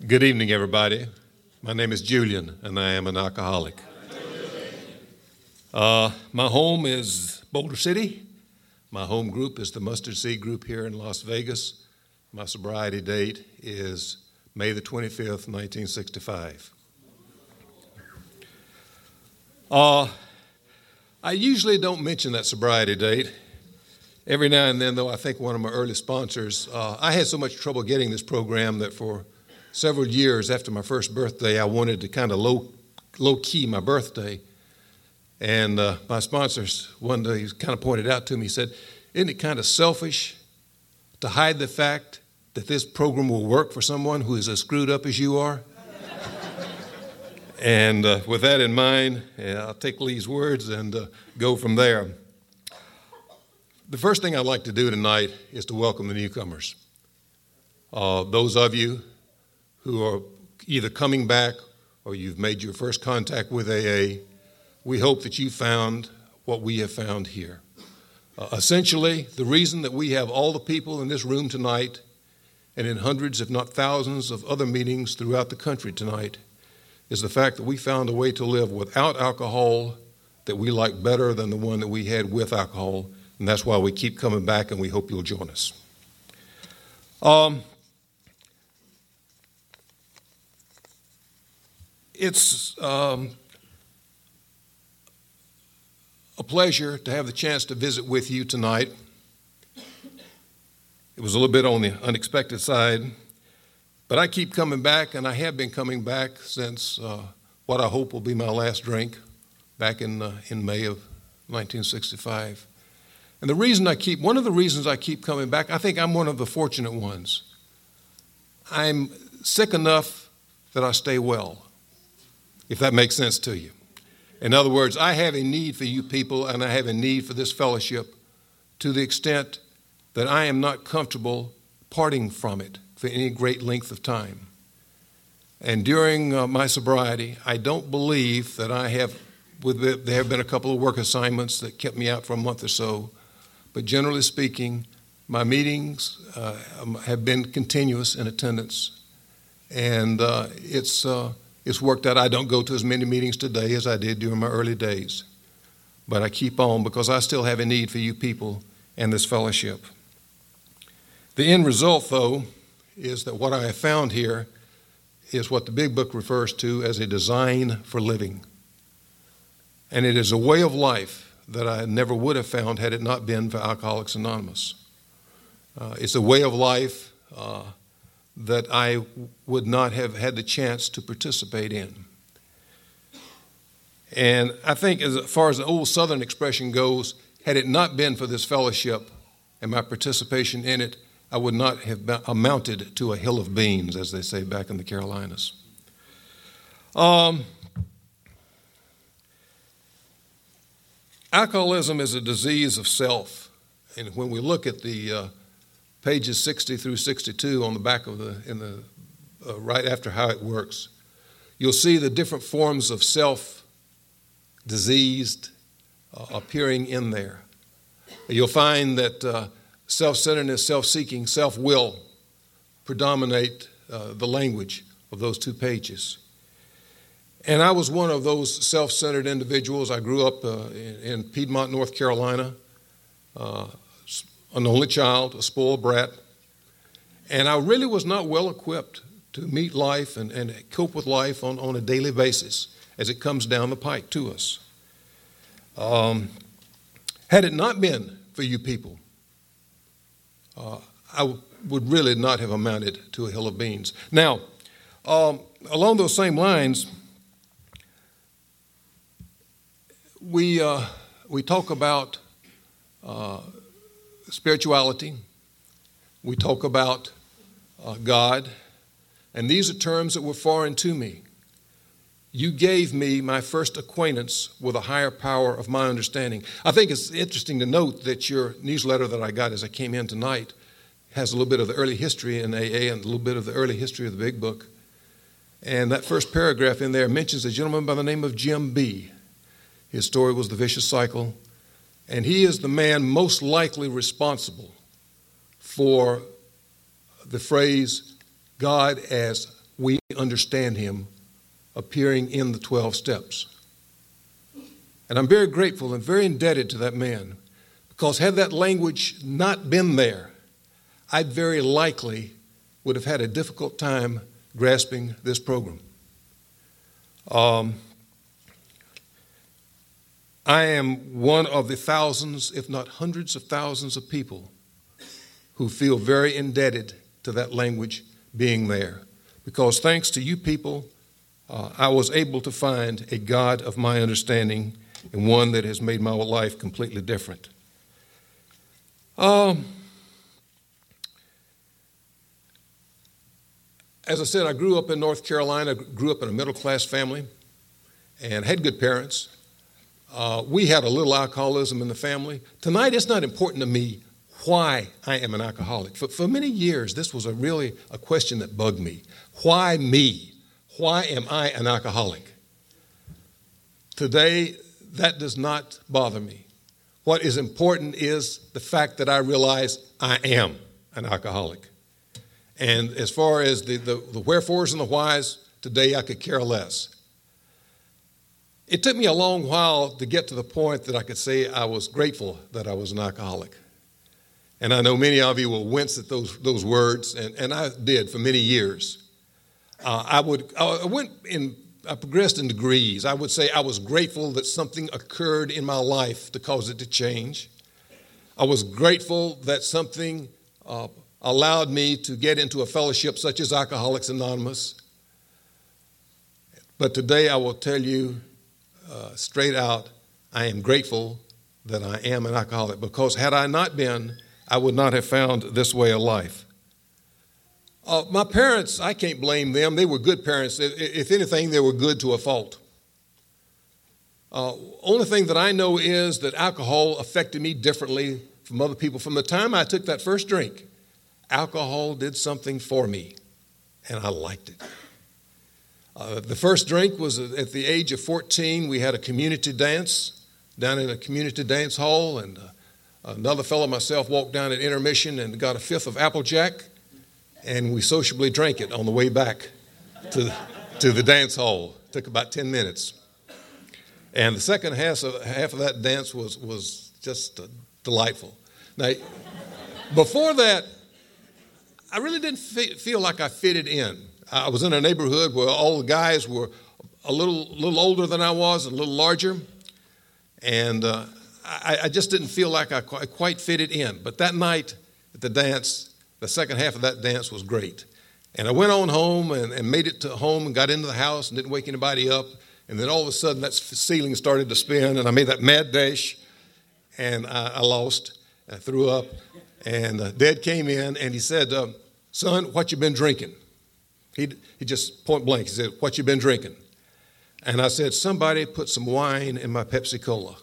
Good evening, everybody. My name is Julian, and I am an alcoholic. My home is Boulder City. My home group is the Mustard Seed Group here in Las Vegas. My sobriety date is May the 25th, 1965. I usually don't mention that sobriety date. Every now and then, though, I think one of my early sponsors, I had so much trouble getting this program that for several years after my first birthday, I wanted to kind of low-key my birthday. And my sponsors one day kind of pointed out to me, he said, isn't it kind of selfish to hide the fact that this program will work for someone who is as screwed up as you are? And with that in mind, I'll take Lee's words and go from there. The first thing I'd like to do tonight is to welcome the newcomers. Those of you who are either coming back or you've made your first contact with AA, we hope that you found what we have found here. Essentially, the reason that we have all the people in this room tonight and in hundreds, if not thousands, of other meetings throughout the country tonight is the fact that we found a way to live without alcohol that we like better than the one that we had with alcohol, and that's why we keep coming back, and we hope you'll join us. It's a pleasure to have the chance to visit with you tonight. It was a little bit on the unexpected side, but I keep coming back, and I have been coming back since what I hope will be my last drink back in May of 1965. And one of the reasons I keep coming back, I think I'm one of the fortunate ones. I'm sick enough that I stay well, if that makes sense to you. In other words, I have a need for you people, and I have a need for this fellowship to the extent that I am not comfortable parting from it for any great length of time. And during my sobriety, I don't believe that there have been a couple of work assignments that kept me out for a month or so, but generally speaking, my meetings have been continuous in attendance, and it's worked out. I don't go to as many meetings today as I did during my early days, but I keep on because I still have a need for you people and this fellowship. The end result, though, is that what I have found here is what the Big Book refers to as a design for living. And it is a way of life that I never would have found had it not been for Alcoholics Anonymous. It's a way of life that I would not have had the chance to participate in. And I think as far as the old Southern expression goes, had it not been for this fellowship and my participation in it, I would not have amounted to a hill of beans, as they say back in the Carolinas. Alcoholism is a disease of self. And when we look at the pages 60 through 62 on the back of right after how it works, you'll see the different forms of self-diseased appearing in there. You'll find that self-centeredness, self-seeking, self-will predominate the language of those two pages. And I was one of those self-centered individuals. I grew up in Piedmont, North Carolina, an only child, a spoiled brat, and I really was not well equipped to meet life and cope with life on a daily basis as it comes down the pike to us. Had it not been for you people, I would really not have amounted to a hill of beans. Now, along those same lines, we talk about spirituality, we talk about God, and these are terms that were foreign to me. You gave me my first acquaintance with a higher power of my understanding. I think it's interesting to note that your newsletter that I got as I came in tonight has a little bit of the early history in AA and a little bit of the early history of the Big Book. And that first paragraph in there mentions a gentleman by the name of Jim B. His story was The Vicious Cycle, and he is the man most likely responsible for the phrase God as we understand him appearing in the 12 steps. And I'm very grateful and very indebted to that man, because had that language not been there, I very likely would have had a difficult time grasping this program. I am one of the thousands, if not hundreds of thousands of people who feel very indebted to that language being there, because thanks to you people, I was able to find a God of my understanding and one that has made my life completely different. As I said, I grew up in North Carolina, grew up in a middle-class family, and had good parents. We had a little alcoholism in the family. Tonight, it's not important to me why I am an alcoholic. For many years, this was really a question that bugged me. Why me? Why am I an alcoholic? Today, that does not bother me. What is important is the fact that I realize I am an alcoholic. And as far as the wherefores and the whys, today I could care less. It took me a long while to get to the point that I could say I was grateful that I was an alcoholic. And I know many of you will wince at those words, and I did for many years. I progressed in degrees. I would say I was grateful that something occurred in my life to cause it to change. I was grateful that something allowed me to get into a fellowship such as Alcoholics Anonymous. But today I will tell you straight out, I am grateful that I am an alcoholic, because had I not been, I would not have found this way of life. My parents, I can't blame them. They were good parents. If anything, they were good to a fault. Only thing that I know is that alcohol affected me differently from other people. From the time I took that first drink, alcohol did something for me, and I liked it. The first drink was at the age of 14. We had a community dance down in a community dance hall, and another fellow and myself walked down at intermission and got a fifth of Applejack, and we sociably drank it on the way back to the dance hall. It took about 10 minutes. And the second half of that dance was just delightful. Now, before that, I really didn't feel like I fitted in. I was in a neighborhood where all the guys were a little older than I was, a little larger, and I just didn't feel like I quite fitted in. But that night at the dance, the second half of that dance was great. And I went on home and made it to home and got into the house and didn't wake anybody up. And then all of a sudden that ceiling started to spin, and I made that mad dash, and I lost. I threw up, and Dad came in, and he said, son, what you been drinking? He just point blank, he said, what you been drinking? And I said, somebody put some wine in my Pepsi Cola.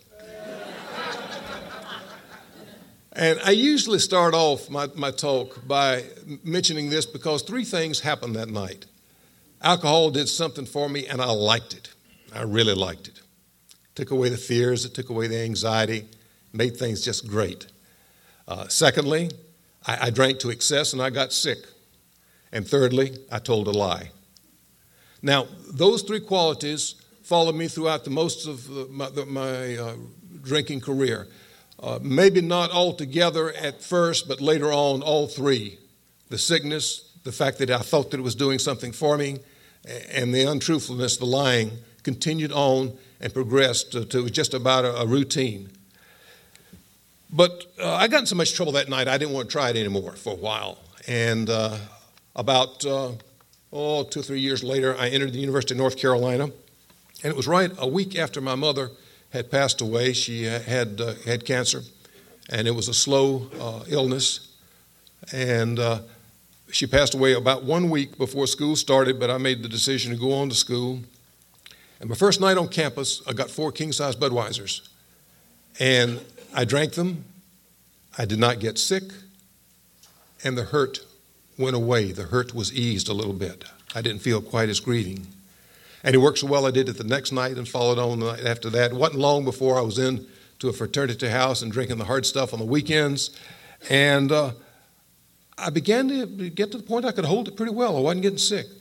And I usually start off my talk by mentioning this because three things happened that night. Alcohol did something for me, and I liked it. I really liked it. Took away the fears, it took away the anxiety, made things just great. Secondly, I drank to excess and I got sick. And thirdly, I told a lie. Now, those three qualities followed me throughout the most of my drinking career. Maybe not all together at first, but later on, all three. The sickness, the fact that I thought that it was doing something for me, and the untruthfulness, the lying, continued on and progressed to just about a routine. But I got in so much trouble that night, I didn't want to try it anymore for a while. And about 2 or 3 years later, I entered the University of North Carolina. And it was right a week after my mother had passed away. She had cancer, and it was a slow illness. And she passed away about 1 week before school started, but I made the decision to go on to school. And my first night on campus, I got 4 king-size Budweisers. And I drank them. I did not get sick. And the hurt went away. The hurt was eased a little bit. I didn't feel quite as grieving. And it worked so well, I did it the next night and followed on the night after that. It wasn't long before I was in to a fraternity house and drinking the hard stuff on the weekends. And I began to get to the point I could hold it pretty well. I wasn't getting sick.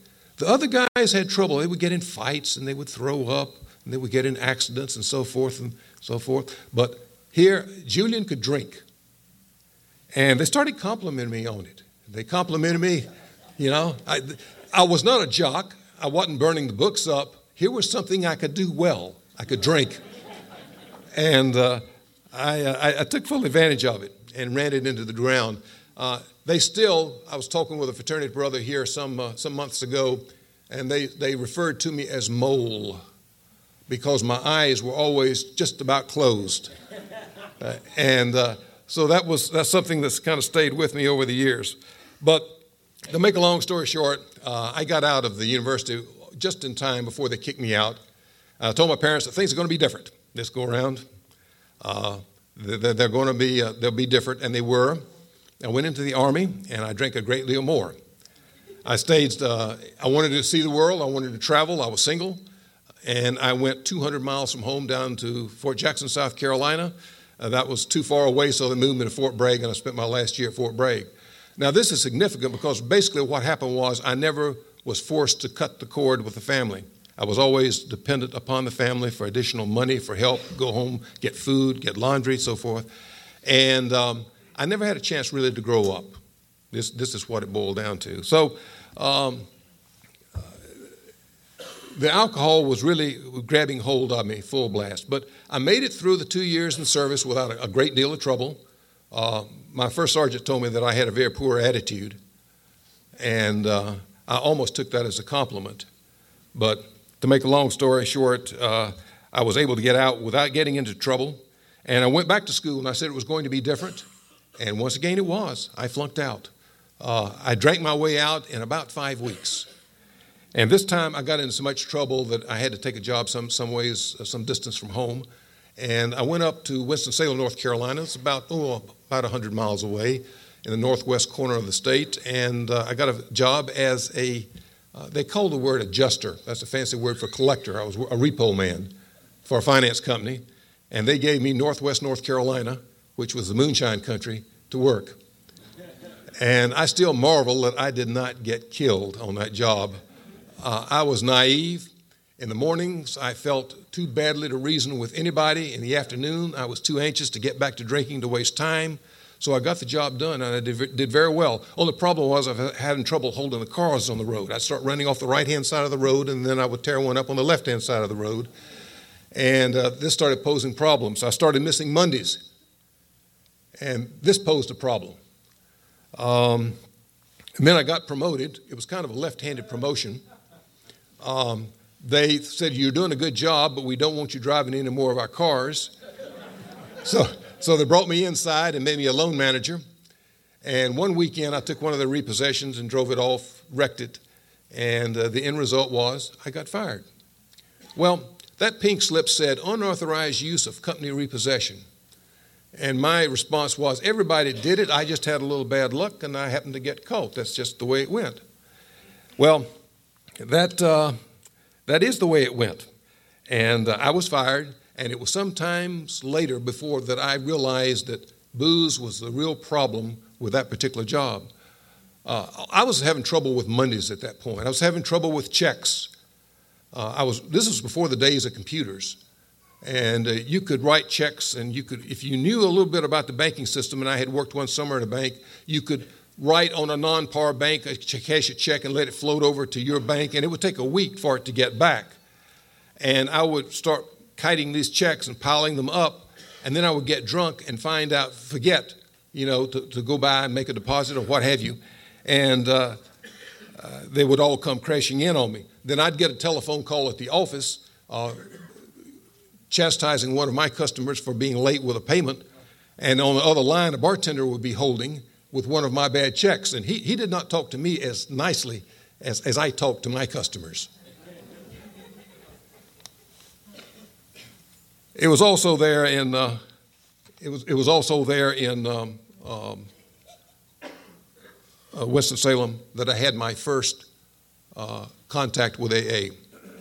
The other guys had trouble. They would get in fights and they would throw up and they would get in accidents and so forth and so forth. But here, Julian could drink. And they started complimenting me on it. They complimented me, you know. I was not a jock. I wasn't burning the books up. Here was something I could do well. I could drink. And I took full advantage of it and ran it into the ground. I was talking with a fraternity brother here some months ago, and they referred to me as Mole because my eyes were always just about closed. So that's something that's kind of stayed with me over the years. But to make a long story short, I got out of the university just in time before they kicked me out. I told my parents that things are going to be different this go around. They're going to be they'll be different, and they were. I went into the Army, and I drank a great deal more. I staged. I wanted to see the world. I wanted to travel. I was single, and I went 200 miles from home down to Fort Jackson, South Carolina. That was too far away, so they moved me to Fort Bragg, and I spent my last year at Fort Bragg. Now, this is significant because basically what happened was I never was forced to cut the cord with the family. I was always dependent upon the family for additional money, for help, go home, get food, get laundry, so forth. And I never had a chance really to grow up. This is what it boiled down to. So the alcohol was really grabbing hold of me full blast. But I made it through the 2 years in service without a great deal of trouble. My first sergeant told me that I had a very poor attitude, and I almost took that as a compliment. But to make a long story short, I was able to get out without getting into trouble, and I went back to school, and I said it was going to be different, and once again it was. I flunked out. I drank my way out in about 5 weeks. And this time I got into so much trouble that I had to take a job some distance from home. And I went up to Winston-Salem, North Carolina. It's about 100 miles away in the northwest corner of the state. And I got a job as they call the word adjuster. That's a fancy word for collector. I was a repo man for a finance company. And they gave me northwest North Carolina, which was the moonshine country, to work. And I still marvel that I did not get killed on that job. I was naive. In the mornings, I felt too badly to reason with anybody. In the afternoon, I was too anxious to get back to drinking to waste time. So I got the job done, and I did very well. Only problem was I was having trouble holding the cars on the road. I'd start running off the right-hand side of the road, and then I would tear one up on the left-hand side of the road. And this started posing problems. I started missing Mondays, and this posed a problem. And then I got promoted. It was kind of a left-handed promotion. They said, "You're doing a good job, but we don't want you driving any more of our cars." So they brought me inside and made me a loan manager. And one weekend, I took one of their repossessions and drove it off, wrecked it. And the end result was I got fired. Well, that pink slip said unauthorized use of company repossession. And my response was, everybody did it. I just had a little bad luck, and I happened to get caught. That's just the way it went. Well, that is the way it went. And I was fired, and it was sometimes later before that I realized that booze was the real problem with that particular job. I was having trouble with Mondays at that point. I was having trouble with checks. This was before the days of computers. And you could write checks, and you could, if you knew a little bit about the banking system, and I had worked one summer in a bank, you could write on a non-par bank, cash a check, and let it float over to your bank, and it would take a week for it to get back. And I would start kiting these checks and piling them up, and then I would get drunk and forget, to go by and make a deposit or what have you, and they would all come crashing in on me. Then I'd get a telephone call at the office chastising one of my customers for being late with a payment, and on the other line, a bartender would be holding with one of my bad checks, and he did not talk to me as nicely as I talked to my customers. It was also there in Winston-Salem that I had my first contact with AA.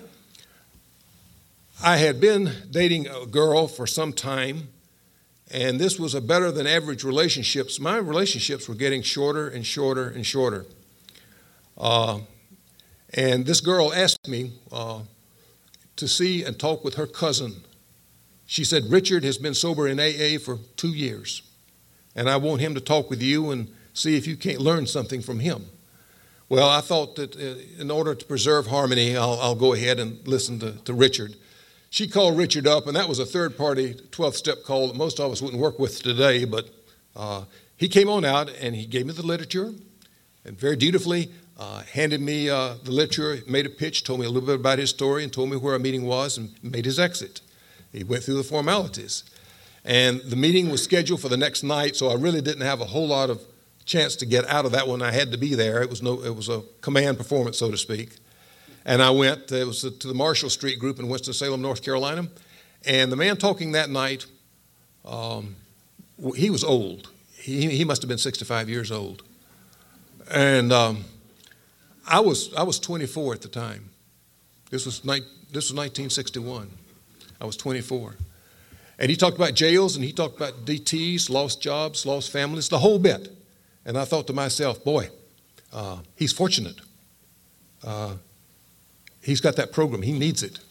I had been dating a girl for some time, and this was a better than average relationships. My relationships were getting shorter and shorter and shorter. And this girl asked me to see and talk with her cousin. She said, Richard has been sober in AA for 2 years, and I want him to talk with you and see if you can't learn something from him. Well, I thought that in order to preserve harmony, I'll go ahead and listen to Richard. She called Richard up, and that was a third-party 12th-step call that most of us wouldn't work with today, but he came on out, and he gave me the literature, and very dutifully handed me the literature, made a pitch, told me a little bit about his story, and told me where our meeting was, and made his exit. He went through the formalities. And the meeting was scheduled for the next night, so I really didn't have a whole lot of chance to get out of that one. I had to be there. It was a command performance, so to speak. And I went. It was to the Marshall Street group in Winston-Salem, North Carolina. And the man talking that night, he was old. He must have been 65 years old. And I was 24 at the time. This was 1961. I was 24. And he talked about jails, and he talked about DTs, lost jobs, lost families, the whole bit. And I thought to myself, boy, he's fortunate. He's got that program. He needs it.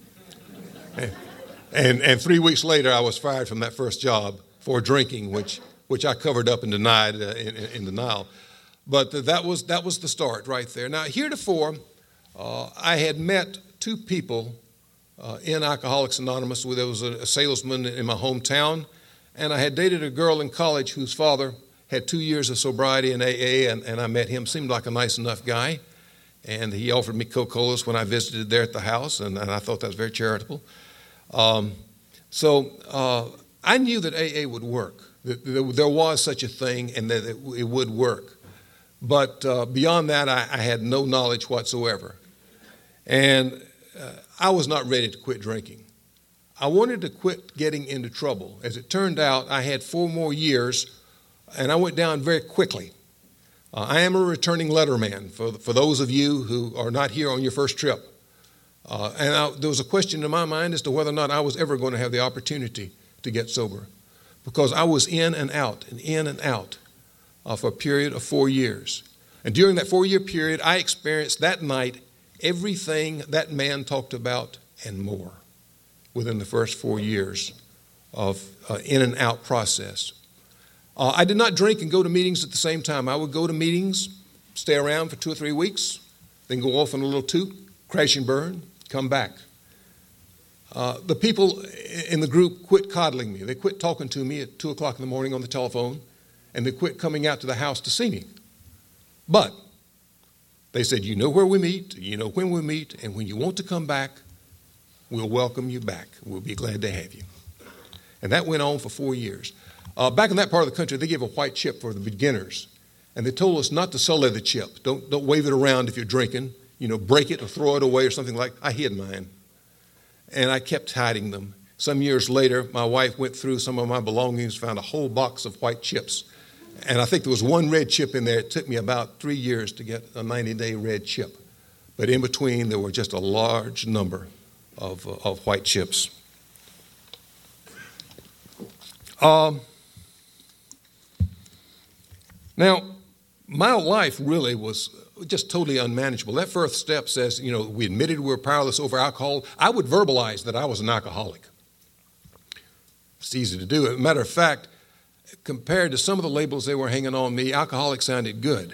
And 3 weeks later, I was fired from that first job for drinking, which I covered up and denied in denial. But that was the start right there. Now, heretofore, I had met 2 people in Alcoholics Anonymous. There was a salesman in my hometown, and I had dated a girl in college whose father had 2 years of sobriety in AA, and I met him. Seemed like a nice enough guy, and he offered me Coca-Colas when I visited there at the house, and I thought that was very charitable. So I knew that AA would work, that there was such a thing, and that it would work. But beyond that, I had no knowledge whatsoever. And I was not ready to quit drinking. I wanted to quit getting into trouble. As it turned out, I had 4 more years, and I went down very quickly. I am a returning letterman for those of you who are not here on your first trip. There was a question in my mind as to whether or not I was ever going to have the opportunity to get sober, because I was in and out for a period of 4 years. And during that 4-year period, I experienced that night everything that man talked about and more within the first 4 years of in and out process. I did not drink and go to meetings at the same time. I would go to meetings, stay around for 2 or 3 weeks, then go off on a little toot, crash and burn, come back. The people in the group quit coddling me. They quit talking to me at 2 o'clock in the morning on the telephone, and they quit coming out to the house to see me. But they said, you know where we meet, you know when we meet, and when you want to come back, we'll welcome you back. We'll be glad to have you. And that went on for 4 years. Back in that part of the country, they gave a white chip for the beginners. And they told us not to sully the chip. Don't wave it around if you're drinking. Break it or throw it away or something like that. I hid mine. And I kept hiding them. Some years later, my wife went through some of my belongings, found a whole box of white chips. And I think there was 1 red chip in there. It took me about 3 years to get a 90-day red chip. But in between, there were just a large number of white chips. Now, my life really was just totally unmanageable. That first step says, we admitted we were powerless over alcohol. I would verbalize that I was an alcoholic. It's easy to do. As a matter of fact, compared to some of the labels they were hanging on me, alcoholic sounded good.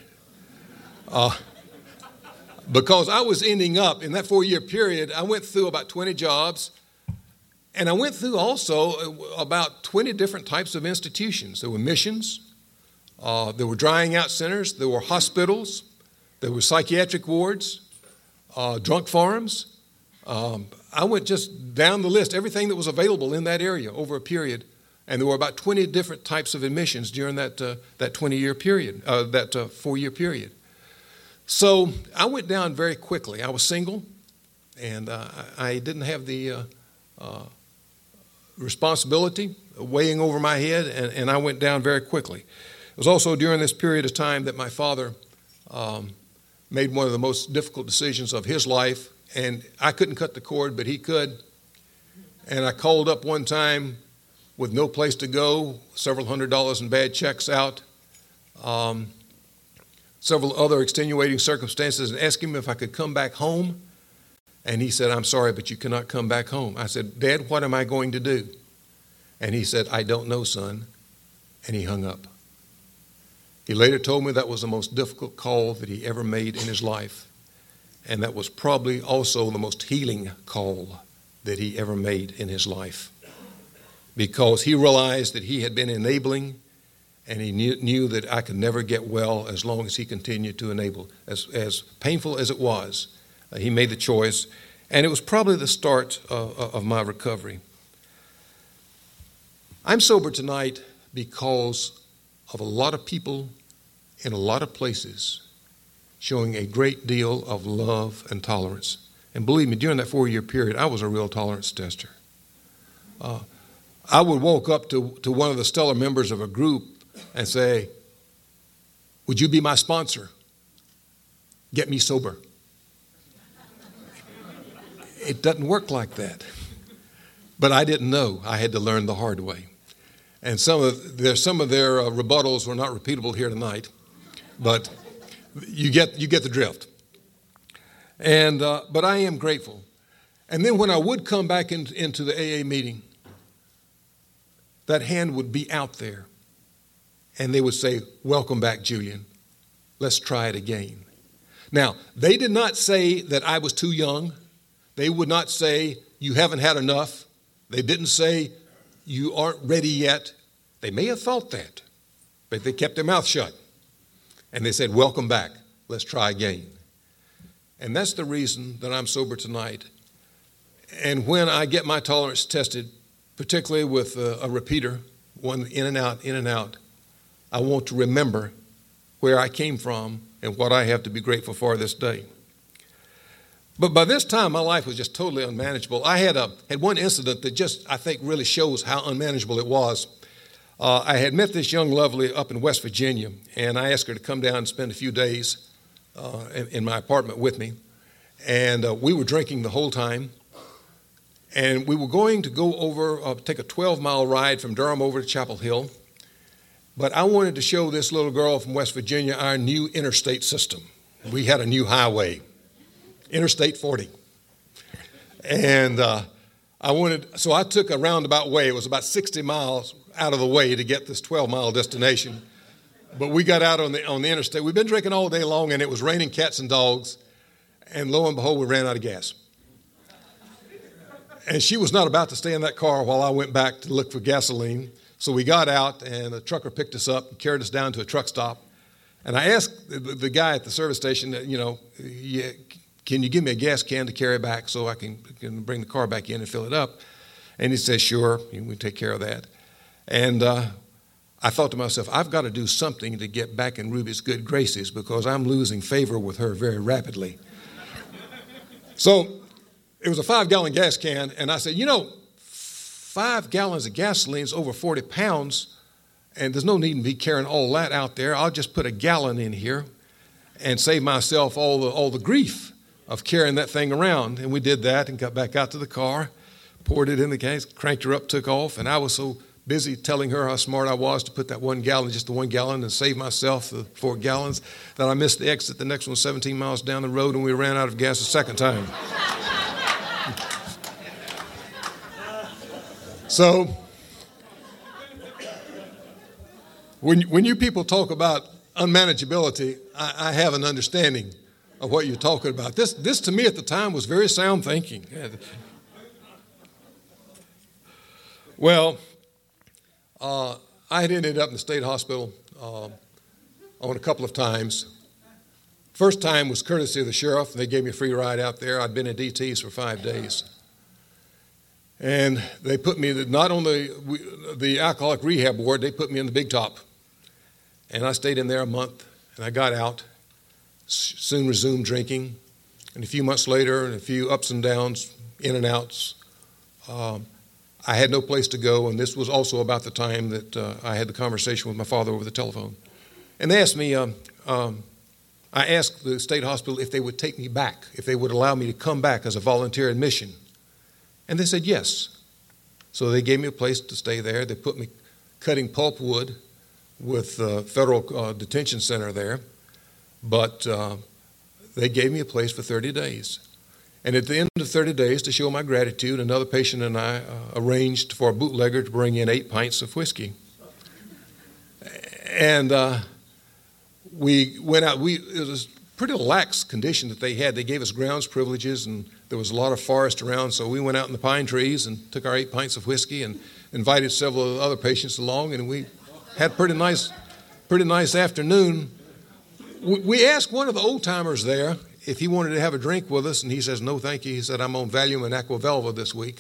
Because I was ending up, in that 4-year period, I went through about 20 jobs, and I went through also about 20 different types of institutions. There were missions, there were drying out centers, there were hospitals, there were psychiatric wards, drunk farms. I went just down the list, everything that was available in that area over a period. And there were about 20 different types of admissions during that 20-year period, that 4-year period. So I went down very quickly. I was single, and I didn't have the responsibility weighing over my head, and I went down very quickly. It was also during this period of time that my father made one of the most difficult decisions of his life, and I couldn't cut the cord, but he could. And I called up one time with no place to go, several $100s in bad checks out. several other extenuating circumstances and asked him if I could come back home. And he said, "I'm sorry, but you cannot come back home." I said, "Dad, what am I going to do?" And he said, "I don't know, son." And he hung up. He later told me that was the most difficult call that he ever made in his life. And that was probably also the most healing call that he ever made in his life. Because he realized that he had been enabling, and he knew that I could never get well as long as he continued to enable. As painful as it was, he made the choice, and it was probably the start of my recovery. I'm sober tonight because of a lot of people in a lot of places showing a great deal of love and tolerance. And believe me, during that 4-year period, I was a real tolerance tester. I would walk up to one of the stellar members of a group and say, "Would you be my sponsor? Get me sober." It doesn't work like that. But I didn't know. I had to learn the hard way. And some of their rebuttals were not repeatable here tonight, but you get the drift. And but I am grateful. And then when I would come back into the AA meeting, that hand would be out there, and they would say, "Welcome back, Julian. Let's try it again." Now, they did not say that I was too young. They would not say, "You haven't had enough." They didn't say, "You aren't ready yet." They may have thought that, but they kept their mouth shut. And they said, "Welcome back. Let's try again." And that's the reason that I'm sober tonight. And when I get my tolerance tested, particularly with a repeater, one in and out, I want to remember where I came from and what I have to be grateful for this day. But by this time, my life was just totally unmanageable. I had one incident that just, I think, really shows how unmanageable it was. I had met this young lovely up in West Virginia, and I asked her to come down and spend a few days in my apartment with me. And we were drinking the whole time. And we were going to go over, take a 12-mile ride from Durham over to Chapel Hill. But I wanted to show this little girl from West Virginia our new interstate system. We had a new highway, Interstate 40. And so I took a roundabout way. It was about 60 miles out of the way to get this 12-mile destination. But we got out on the interstate. We've been drinking all day long, and it was raining cats and dogs. And lo and behold, we ran out of gas. And she was not about to stay in that car while I went back to look for gasoline. So we got out, and the trucker picked us up and carried us down to a truck stop. And I asked the guy at the service station, "Can you give me a gas can to carry back so I can bring the car back in and fill it up?" And he said, "Sure, we take care of that." And I thought to myself, I've got to do something to get back in Ruby's good graces because I'm losing favor with her very rapidly. So it was a 5-gallon gas can, and I said, 5 gallons of gasoline is over 40 pounds, and there's no need to be carrying all that out there. I'll just put a gallon in here and save myself all the grief of carrying that thing around. And we did that and got back out to the car, poured it in the gas, cranked her up, took off, and I was so busy telling her how smart I was to put that 1 gallon, just the 1 gallon, and save myself the 4 gallons, that I missed the exit. The next one was 17 miles down the road, and we ran out of gas a second time. So, when you people talk about unmanageability, I have an understanding of what you're talking about. This to me at the time was very sound thinking. Well, I had ended up in the state hospital on a couple of times. First time was courtesy of the sheriff. They gave me a free ride out there. I'd been in DTs for 5 days. And they put me not on the alcoholic rehab ward, they put me in the big top. And I stayed in there a month, and I got out, soon resumed drinking. And a few months later, and a few ups and downs, in and outs, I had no place to go, and this was also about the time that I had the conversation with my father over the telephone. And they asked me, I asked the state hospital if they would take me back, if they would allow me to come back as a volunteer admission. And they said yes. So they gave me a place to stay there. They put me cutting pulpwood with the federal detention center there. but they gave me a place for 30 days. And at the end of 30 days, to show my gratitude, another patient and I arranged for a bootlegger to bring in 8 pints of whiskey. And we went out. It was a pretty lax condition that they had. They gave us grounds privileges, and there was a lot of forest around, so we went out in the pine trees and took our 8 pints of whiskey and invited several other patients along, and we had a pretty nice afternoon. We asked one of the old-timers there if he wanted to have a drink with us, and he says, "No, thank you." He said, "I'm on Valium and Aquavelva this week."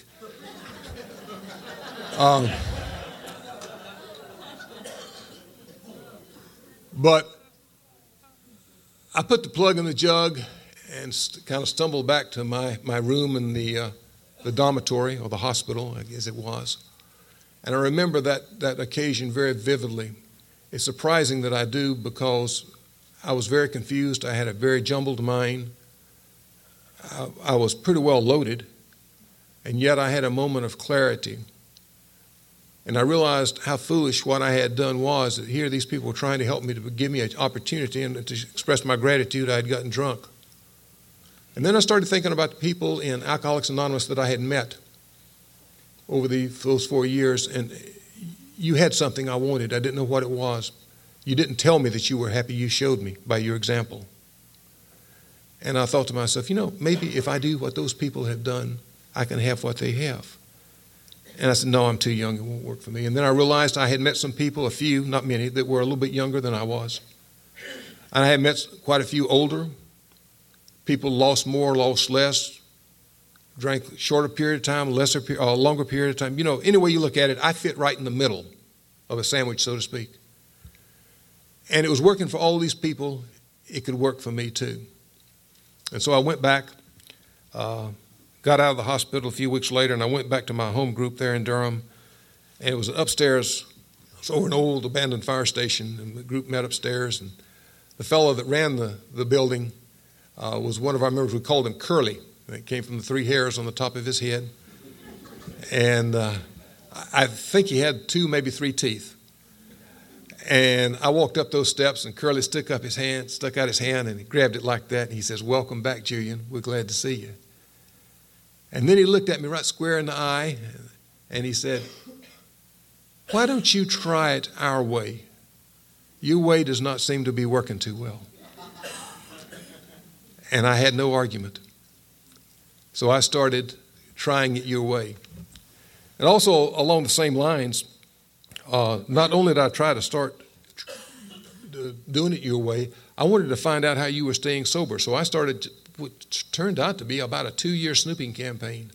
But I put the plug in the jug and kind of stumbled back to my room in the dormitory, or the hospital, I guess it was. And I remember that occasion very vividly. It's surprising that I do, because I was very confused. I had a very jumbled mind. I was pretty well loaded, and yet I had a moment of clarity. And I realized how foolish what I had done was, that here these people were trying to help me, to give me an opportunity and to express my gratitude. I had gotten drunk. And then I started thinking about the people in Alcoholics Anonymous that I had met over those 4 years, and you had something I wanted. I didn't know what it was. You didn't tell me that you were happy. You showed me by your example. And I thought to myself, maybe if I do what those people have done, I can have what they have. And I said, no, I'm too young. It won't work for me. And then I realized I had met some people, a few, not many, that were a little bit younger than I was. And I had met quite a few older. People lost more, lost less, drank shorter period of time, longer period of time. Any way you look at it, I fit right in the middle of a sandwich, so to speak. And it was working for all these people. It could work for me too. And so I went back, got out of the hospital a few weeks later, and I went back to my home group there in Durham. And it was upstairs. It was over an old abandoned fire station, and the group met upstairs. And the fellow that ran the building was one of our members. We called him Curly. It came from the 3 hairs on the top of his head. And I think he had 2, maybe 3 teeth. And I walked up those steps, and Curly stuck out his hand, and he grabbed it like that. And he says, "Welcome back, Julian. We're glad to see you." And then he looked at me right square in the eye, and he said, "Why don't you try it our way? Your way does not seem to be working too well." And I had no argument. So I started trying it your way. And also along the same lines, not only did I try to start doing it your way, I wanted to find out how you were staying sober. So I started what turned out to be about a 2-year snooping campaign.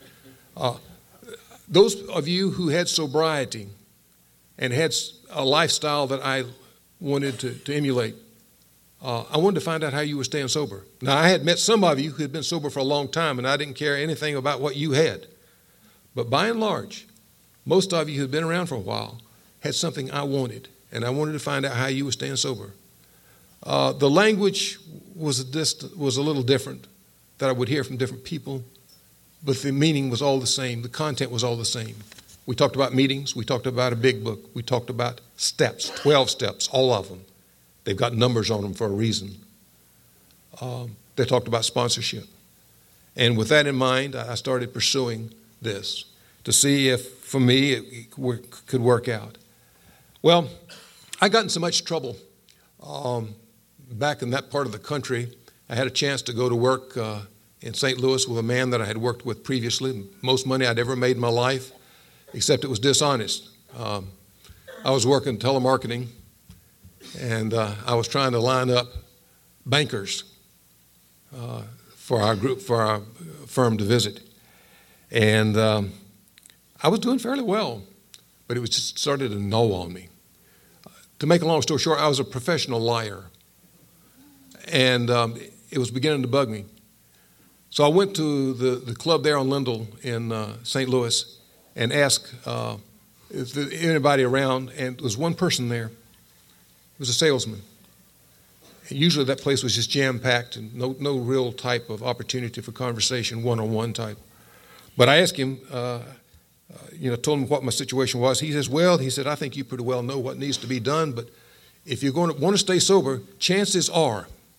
Those of you who had sobriety and had a lifestyle that I wanted to emulate, I wanted to find out how you were staying sober. Now, I had met some of you who had been sober for a long time, and I didn't care anything about what you had. But by and large, most of you who had been around for a while had something I wanted, and I wanted to find out how you were staying sober. The language was a little different that I would hear from different people, but the meaning was all the same. The content was all the same. We talked about meetings. We talked about a big book. We talked about steps, 12 steps, all of them. They've got numbers on them for a reason. They talked about sponsorship. And with that in mind, I started pursuing this to see if, for me, it could work out. Well, I got in so much trouble back in that part of the country. I had a chance to go to work in St. Louis with a man that I had worked with previously. Most money I'd ever made in my life, except it was dishonest. I was working telemarketing, and I was trying to line up bankers for our firm to visit. And I was doing fairly well, but it was just started to gnaw on me. To make a long story short, I was a professional liar, and it was beginning to bug me. So I went to the club there on Lindell in St. Louis and asked if there anybody around, and there was one person there. It was a salesman. And usually that place was just jam-packed and no real type of opportunity for conversation, one-on-one type. But I asked him, told him what my situation was. He said, "I think you pretty well know what needs to be done, but if you're going to want to stay sober, chances are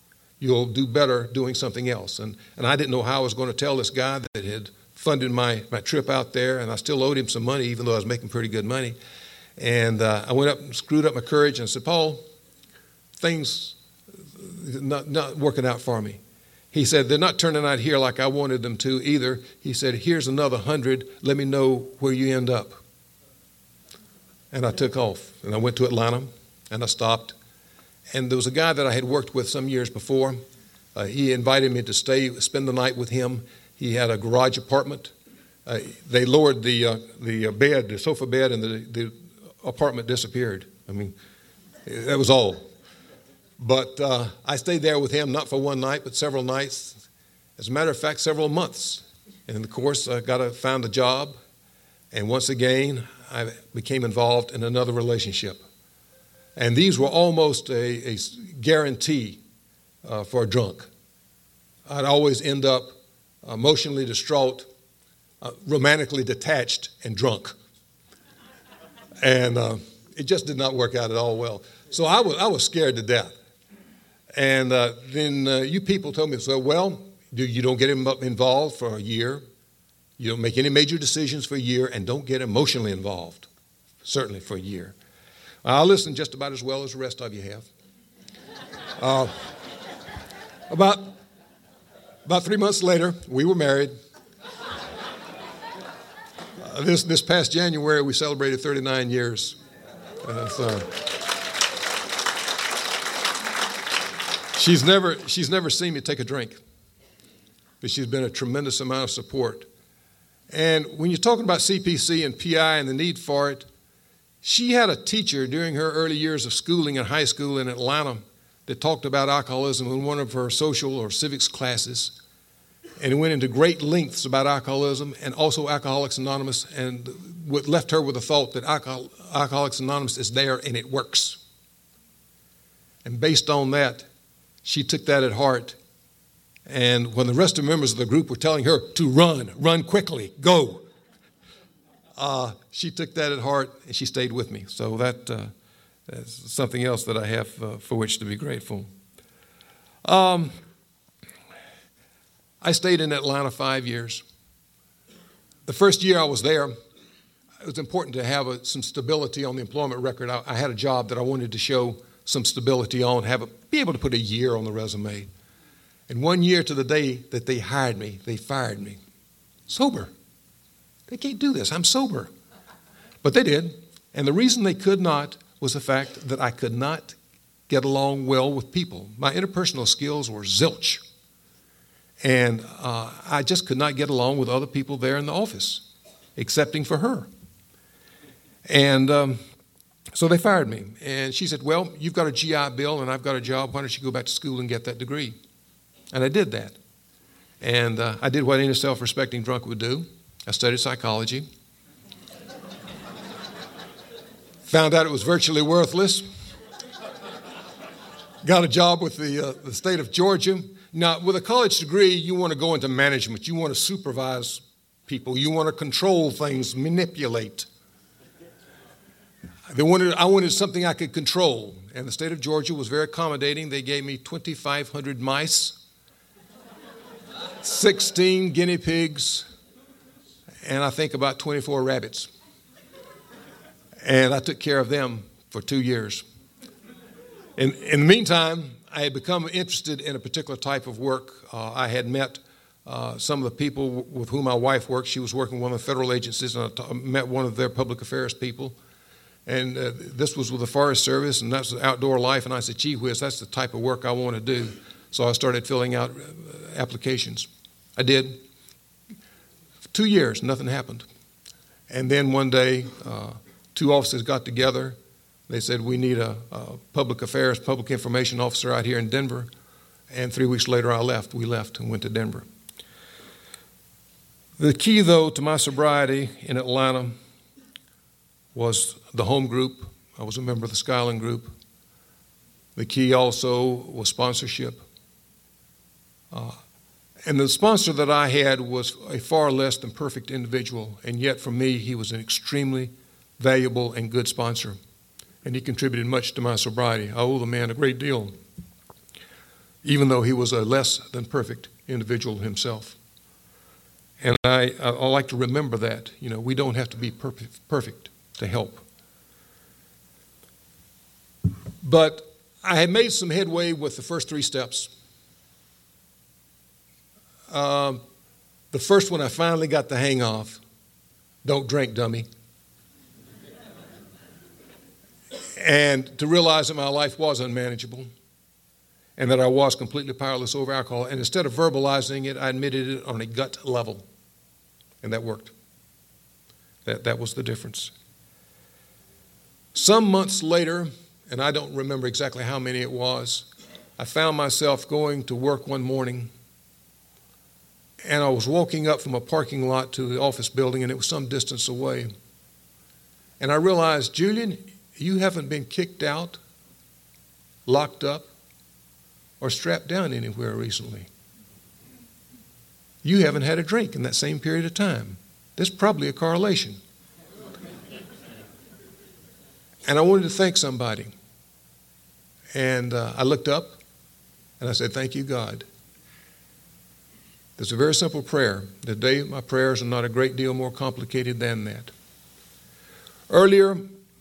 you'll do better doing something else. And I didn't know how I was going to tell this guy that had funded my trip out there, and I still owed him some money, even though I was making pretty good money. And I went up and screwed up my courage and said, Paul, things not working out for me. He said, they're not turning out here like I wanted them to either. He said, here's another 100. Let me know where you end up. And I took off, and I went to Atlanta, and I stopped. And there was a guy that I had worked with some years before. He invited me to spend the night with him. He had a garage apartment. They lowered the bed, the sofa bed, and the apartment disappeared. I mean, that was all. But I stayed there with him, not for one night, but several nights. As a matter of fact, several months. And of course, I found a job. And once again, I became involved in another relationship. And these were almost a guarantee for a drunk. I'd always end up emotionally distraught, romantically detached, and drunk. And it just did not work out at all well. So I was scared to death. And then you people told me, so, well, you don't get involved for a year. You don't make any major decisions for a year, and don't get emotionally involved, certainly for a year. I'll listen just about as well as the rest of you have. About 3 months later, we were married. This past January, we celebrated 39 years. She's never seen me take a drink, but she's been a tremendous amount of support. And when you're talking about CPC and PI and the need for it, she had a teacher during her early years of schooling in high school in Atlanta that talked about alcoholism in one of her social or civics classes. And went into great lengths about alcoholism and also Alcoholics Anonymous, and left her with the thought that Alcoholics Anonymous is there and it works. And based on that, she took that at heart. And when the rest of the members of the group were telling her to run quickly, go, she took that at heart and she stayed with me. So that's something else that I have for which to be grateful. I stayed in Atlanta 5 years. The first year I was there, it was important to have some stability on the employment record. I had a job that I wanted to show some stability on, be able to put a year on the resume. And 1 year to the day that they hired me, they fired me. Sober. They can't do this. I'm sober. But they did. And the reason they could not was the fact that I could not get along well with people. My interpersonal skills were zilch. And I just could not get along with other people there in the office, excepting for her. And so they fired me. And she said, well, you've got a GI Bill and I've got a job. Why don't you go back to school and get that degree? And I did that. And I did what any self-respecting drunk would do. I studied psychology. Found out it was virtually worthless. Got a job with the state of Georgia. Now, with a college degree, you want to go into management. You want to supervise people. You want to control things, manipulate. I wanted something I could control. And the state of Georgia was very accommodating. They gave me 2,500 mice, 16 guinea pigs, and I think about 24 rabbits. And I took care of them for 2 years. In the meantime, I had become interested in a particular type of work. I had met some of the people with whom my wife worked. She was working with one of the federal agencies, and I met one of their public affairs people. And this was with the Forest Service, and that's outdoor life. And I said, gee whiz, that's the type of work I want to do. So I started filling out applications. I did. For 2 years, nothing happened. And then one day, 2 officers got together. They said, we need a public affairs, public information officer out here in Denver. And 3 weeks later, we left and went to Denver. The key, though, to my sobriety in Atlanta was the home group. I was a member of the Skyland group. The key also was sponsorship. And the sponsor that I had was a far less than perfect individual, and yet for me, he was an extremely valuable and good sponsor. And he contributed much to my sobriety. I owe the man a great deal. even though he was a less than perfect individual himself. And I like to remember that. We don't have to be perfect to help. But I had made some headway with the first 3 steps. The first one I finally got the hang of. Don't drink, dummy. And to realize that my life was unmanageable and that I was completely powerless over alcohol. And instead of verbalizing it, I admitted it on a gut level. And that worked. That was the difference. Some months later, and I don't remember exactly how many it was, I found myself going to work one morning, and I was walking up from a parking lot to the office building, and it was some distance away. And I realized, Julian, you haven't been kicked out, locked up, or strapped down anywhere recently. You haven't had a drink in that same period of time. There's probably a correlation. And I wanted to thank somebody. And I looked up and I said, thank you, God. It's a very simple prayer. Today, my prayers are not a great deal more complicated than that. Earlier,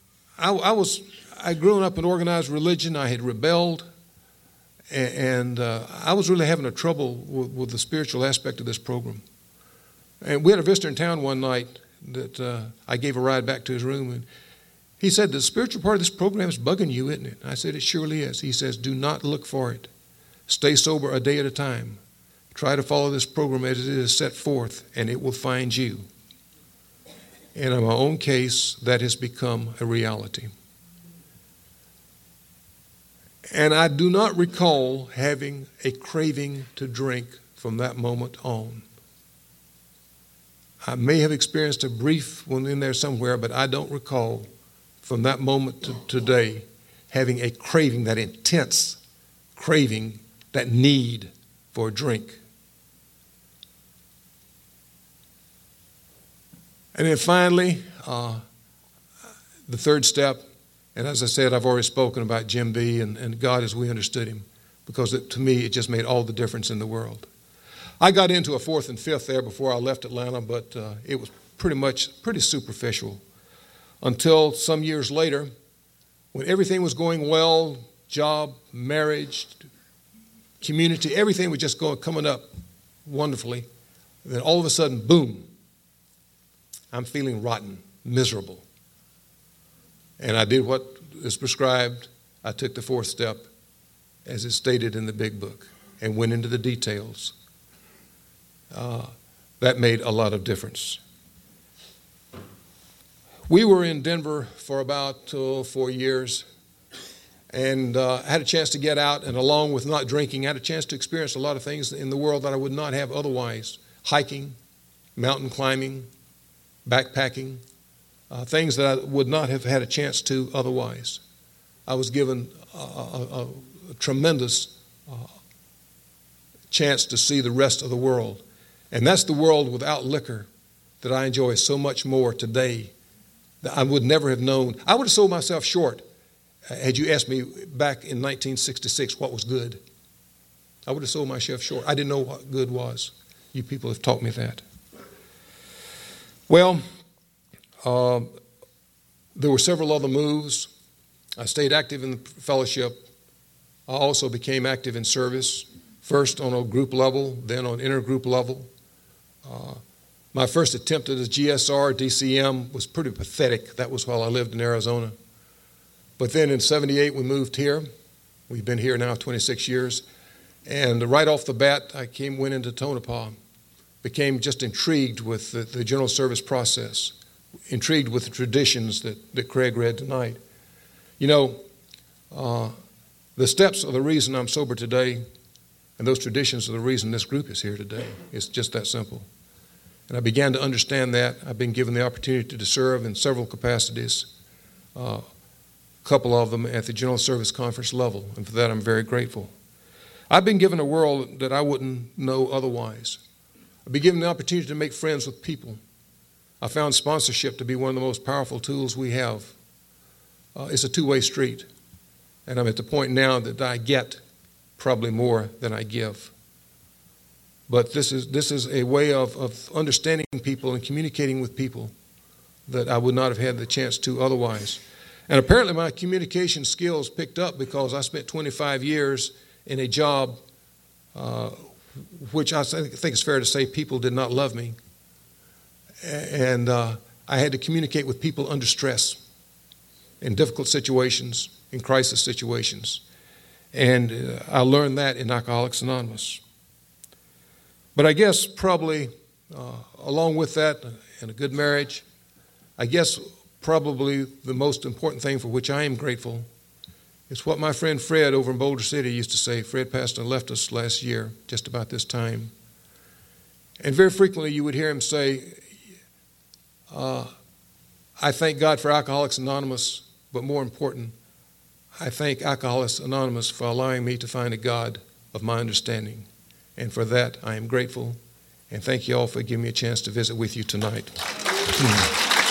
I grew up in organized religion. I had rebelled. And I was really having a trouble with the spiritual aspect of this program. And we had a visitor in town one night that I gave a ride back to his room. And he said, the spiritual part of this program is bugging you, isn't it? I said, it surely is. He says, do not look for it. Stay sober a day at a time. Try to follow this program as it is set forth, and it will find you. And in my own case, that has become a reality. And I do not recall having a craving to drink from that moment on. I may have experienced a brief one in there somewhere, but I don't recall from that moment to today having a craving, that intense craving, that need for a drink. And then finally, the third step, and as I said, I've already spoken about Jim B. and God as we understood him, because to me, it just made all the difference in the world. I got into a 4th and 5th there before I left Atlanta, but it was pretty superficial until some years later when everything was going well, job, marriage, community, everything was just coming up wonderfully. And then all of a sudden, boom, I'm feeling rotten, miserable. And I did what is prescribed. I took the 4th step, as is stated in the big book, and went into the details. That made a lot of difference. We were in Denver for about 4 years, and had a chance to get out, and along with not drinking, I had a chance to experience a lot of things in the world that I would not have otherwise. Hiking, mountain climbing, backpacking, things that I would not have had a chance to otherwise. I was given a tremendous chance to see the rest of the world. And that's the world without liquor that I enjoy so much more today that I would never have known. I would have sold myself short had you asked me back in 1966 what was good. I would have sold myself short. I didn't know what good was. You people have taught me that. Well, there were several other moves. I stayed active in the fellowship. I also became active in service, first on a group level, then on intergroup level. My first attempt at a GSR, DCM, was pretty pathetic. That was while I lived in Arizona. But then in 78, we moved here. We've been here now 26 years. And right off the bat, I went into Tonopah, became just intrigued with the general service process, intrigued with the traditions that Craig read tonight. You know, the steps are the reason I'm sober today, and those traditions are the reason this group is here today. It's just that simple. And I began to understand that. I've been given the opportunity to serve in several capacities, a couple of them at the General Service Conference level, and for that I'm very grateful. I've been given a world that I wouldn't know otherwise. I've been given the opportunity to make friends with people. I found sponsorship to be one of the most powerful tools we have. It's a two-way street. And I'm at the point now that I get probably more than I give. But this is a way of understanding people and communicating with people that I would not have had the chance to otherwise. And apparently my communication skills picked up because I spent 25 years in a job which I think it's fair to say people did not love me. And I had to communicate with people under stress, in difficult situations, in crisis situations. And I learned that in Alcoholics Anonymous. But I guess probably along with that and a good marriage, I guess probably the most important thing for which I am grateful is what my friend Fred over in Boulder City used to say. Fred passed and left us last year, just about this time. And very frequently you would hear him say, I thank God for Alcoholics Anonymous, but more important, I thank Alcoholics Anonymous for allowing me to find a God of my understanding. And for that, I am grateful. And thank you all for giving me a chance to visit with you tonight.